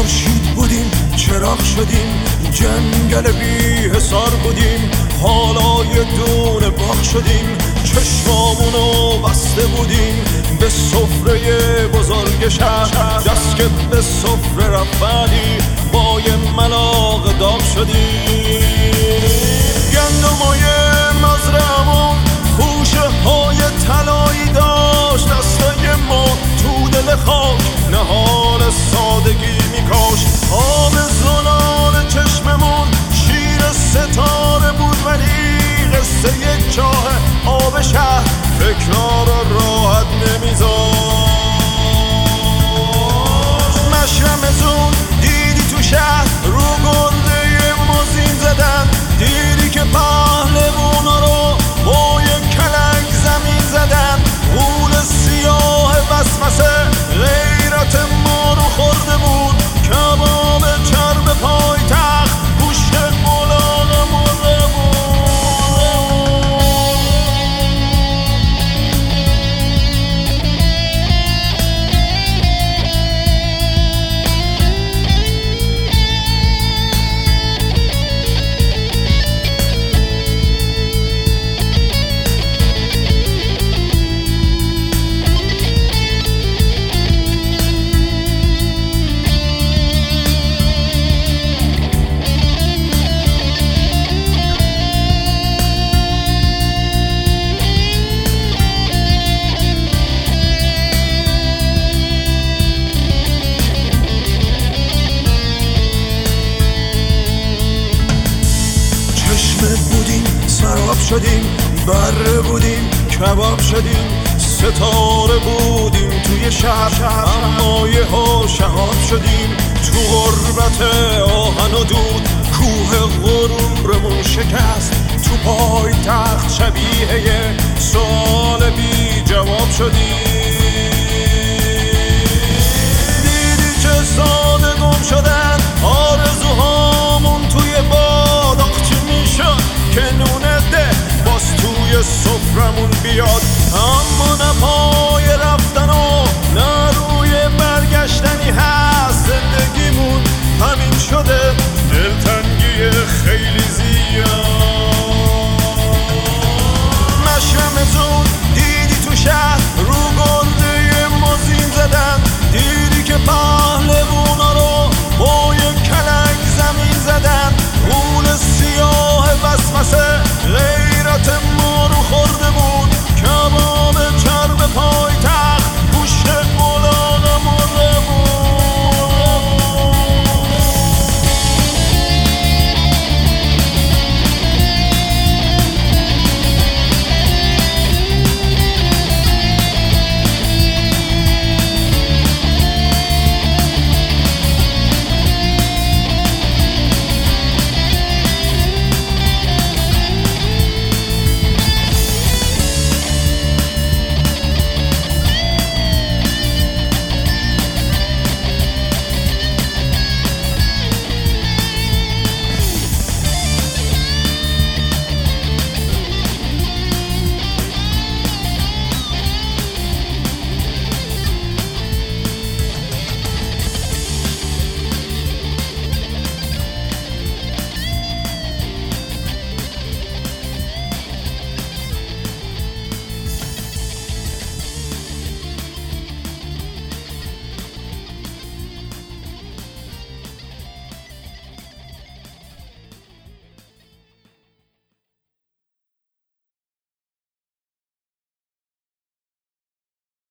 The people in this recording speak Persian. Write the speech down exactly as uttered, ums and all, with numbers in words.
خورشید بودیم چراغ شدیم، جنگل بی حصار بودیم، حالا یه دونه باغ شدیم. چشمامونو بسته بودیم به سفره بزرگ شهر، دست که به سفره رفتی با یه ملاق داغ شدیم. گندمای مزرعمون خوشه های طلایی داشت، دستای ما تو دل خاک نهال سادگی میکاشت. آب زلال چشممون شیر ستاره بود، ولی قصه یک چاه آب شهر فکرها رو راحت نمیذاشت. مشرمزون دیدی تو شهر رو گرده موزین زدن، دیدی که پهلوانا رو با یک کلنگ زمین زدن. غول سیاه وسوسه غیرت ما رو خورده بود، کباب چرب پای تخت گوشت ملاق مرده بود. بودیم سراب شدیم، بره بودیم کباب شدیم، ستاره بودیم توی شهر اما یه ها شهاب شدیم. تو غربت آهن و دود کوه غرورمون شکست، تو پای تخت شبیه یه سوال بی جواب شدیم. دیدی چه ساده گم شدن آرزوهامون توی باد، آخ چی میشد که نونه ده باز توی سفرمون بیاد، اما نه